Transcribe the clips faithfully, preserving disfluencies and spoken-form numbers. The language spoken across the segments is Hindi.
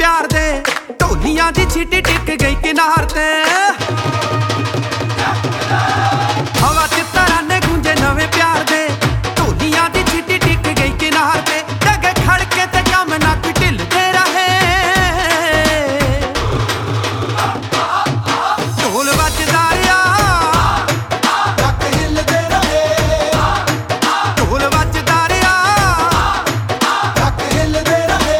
प्यार दे ढोलियां दी छीटी टिक गई किनार ते हवा च तराने गूंजे नवे प्यार दे ढोलियां दी छीटी टिक गई किनार ते डगे खड़के ते कम ना कोई ढिलदे रहे ढोल बजदा रिया टक हिलदे रहे ढोल बजदा रिया टक हिलदे रहे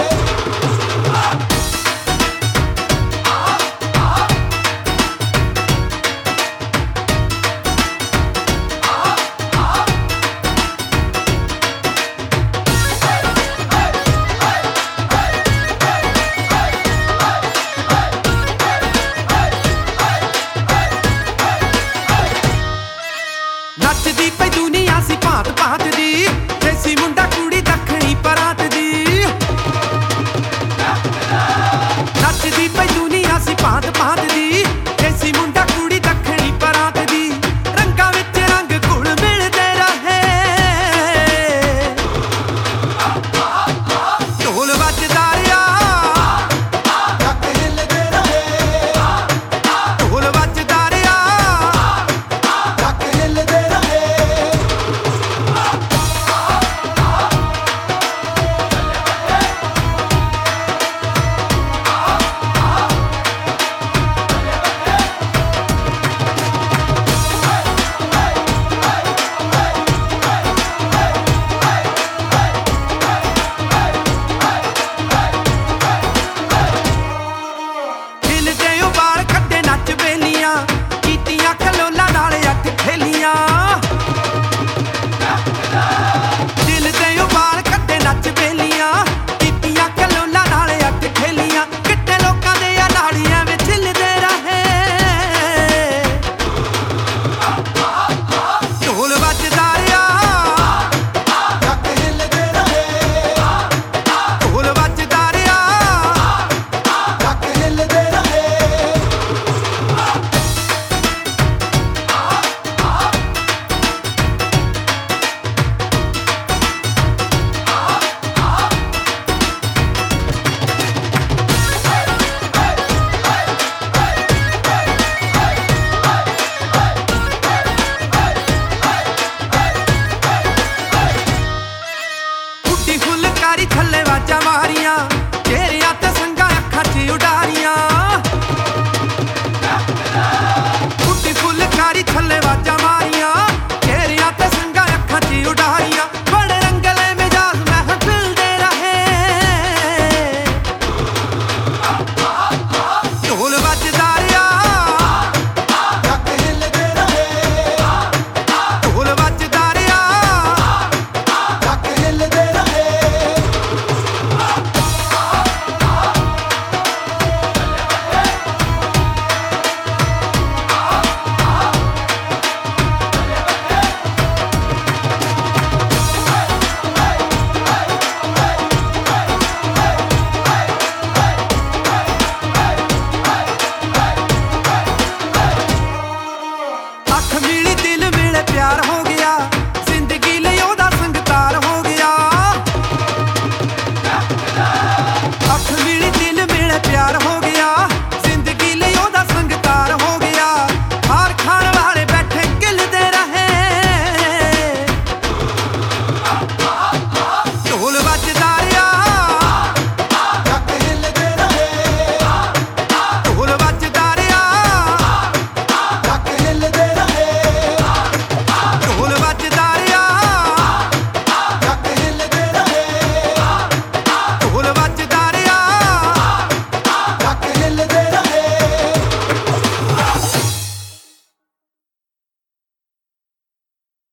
नचदी पई दुनिया सी भांत भांत दी देसी मुंडा कुड़ी दखनी परात दी नचदी पई दुनिया सी भांत भांत दी देसी मुंडा कुड़ी दखनी परात दी रंगां विच रंग घुल मिलदे रहे ढोल वजदा रिया टक हिलदे रहे ढोल वजदा रिया टक हिलदे रहे फुलकारी थल्ले वाजा मारियां चेहरियां ते संगा अखां च उडारियां फुटी फुलकारी थल्ले वाजा मारियां चेहरियां ते संगा अखां च उडारियां बड़े रंगले मिजाज महफिल दे रहे ढोल वजदा रिया टक हिलदे रहे ढोल वजदा रिया टक हिलदे रहे अख मिली दिल मिले प्यार हो